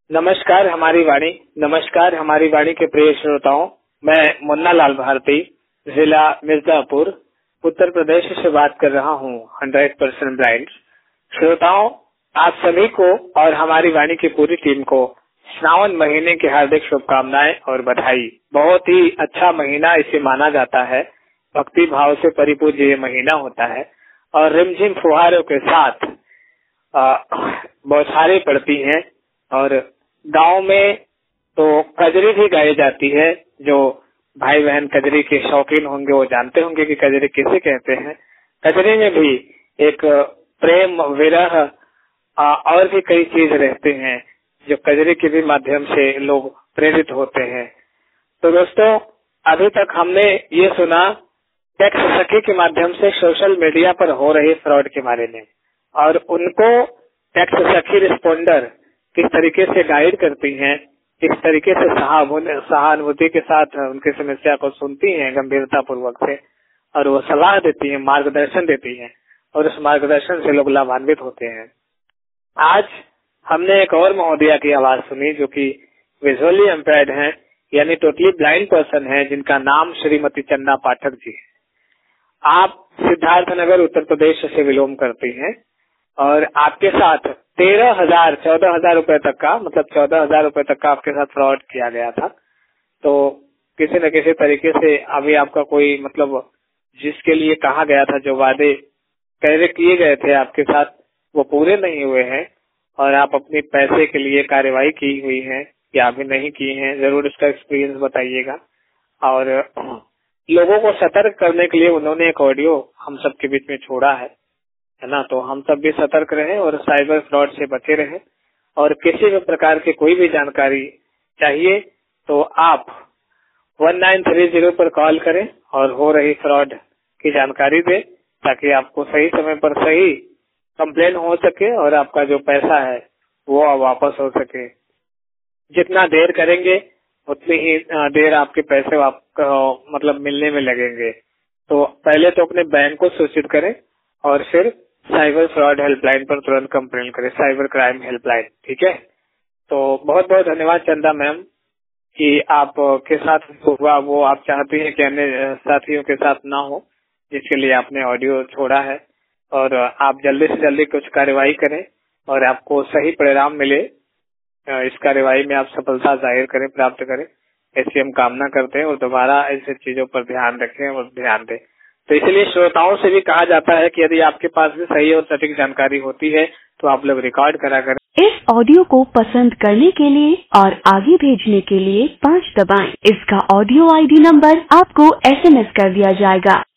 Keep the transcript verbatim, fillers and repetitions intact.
नमस्कार हमारी वाणी नमस्कार हमारी वाणी के प्रिय श्रोताओं, मैं मुन्ना लाल भारती, जिला मिर्जापुर, उत्तर प्रदेश से बात कर रहा हूँ। हंड्रेड परसेंट ब्लाइंड श्रोताओं, आप सभी को और हमारी वाणी की पूरी टीम को श्रावण महीने की हार्दिक शुभकामनाएं और बधाई। बहुत ही अच्छा महीना इसे माना जाता है। भक्ति भाव से परिपूर्ण ये महीना होता है और रिमझिम फुहारों के साथ बौछारें पड़ती हैं और गांव में तो कजरी भी गाई जाती है। जो भाई बहन कजरी के शौकीन होंगे वो जानते होंगे कि कजरी किसे कहते हैं। कजरी में भी एक प्रेम, विरह और भी कई चीज रहते हैं जो कजरी के भी माध्यम से लोग प्रेरित होते हैं। तो दोस्तों, अभी तक हमने ये सुना टेक्स्ट सखी के माध्यम से सोशल मीडिया पर हो रहे फ्रॉड के बारे में, और उनको टेक्स्ट सखी रिस्पोंडर किस तरीके से गाइड करती हैं, किस तरीके से सहानुभूति के साथ उनकी समस्या को सुनती हैं गंभीरता पूर्वक से, और वो सलाह देती हैं, मार्गदर्शन देती हैं, और उस मार्गदर्शन से लोग लाभान्वित होते हैं। आज हमने एक और महोदया की आवाज सुनी जो कि विजुअली इम्पेयर्ड हैं, यानी टोटली ब्लाइंड पर्सन है, जिनका नाम श्रीमती चन्ना पाठक जी है। आप सिद्धार्थनगर उत्तर प्रदेश से बिलोंग करती हैं और आपके साथ तेरह हजार चौदह हजार रूपये तक का मतलब चौदह हजार रूपये तक का आपके साथ फ्रॉड किया गया था। तो किसी न किसी तरीके से अभी आपका कोई मतलब जिसके लिए कहा गया था, जो वादे पहले किए गए थे आपके साथ, वो पूरे नहीं हुए हैं और आप अपनी पैसे के लिए कार्यवाही की हुई है या अभी नहीं की है। जरूर इसका एक्सपीरियंस बताइएगा। और लोगों को सतर्क करने के लिए उन्होंने एक ऑडियो हम सबके बीच में छोड़ा है है ना। तो हम सब भी सतर्क रहें और साइबर फ्रॉड से बचे रहें। और किसी भी प्रकार की कोई भी जानकारी चाहिए तो आप वन नाइन थ्री जीरो पर कॉल करें और हो रही फ्रॉड की जानकारी दें, ताकि आपको सही समय पर सही कंप्लेन हो सके और आपका जो पैसा है वो वापस हो सके। जितना देर करेंगे उतनी ही देर आपके पैसे आपको मतलब मिलने में लगेंगे। तो पहले तो अपने बैंक को सूचित करें और फिर साइबर फ्रॉड हेल्पलाइन पर तुरंत कंप्लेन करें, साइबर क्राइम हेल्पलाइन। ठीक है। तो बहुत बहुत धन्यवाद चंदा मैम कि आप के साथ हुआ वो आप चाहती हैं कि अन्य साथियों के साथ ना हो, जिसके लिए आपने ऑडियो छोड़ा है। और आप जल्दी से जल्दी कुछ कार्यवाही करें और आपको सही परिणाम मिले, इस कार्यवाही में आप सफलता जाहिर करें, प्राप्त करें, ऐसी हम कामना करते हैं। और दोबारा ऐसी चीजों पर ध्यान रखें और ध्यान दें। तो इसलिए श्रोताओं से भी कहा जाता है कि यदि आपके पास भी सही और सटीक जानकारी होती है तो आप लोग रिकॉर्ड करा करें। इस ऑडियो को पसंद करने के लिए और आगे भेजने के लिए पाँच दबाएं। इसका ऑडियो आईडी नंबर आपको एसएमएस कर दिया जाएगा।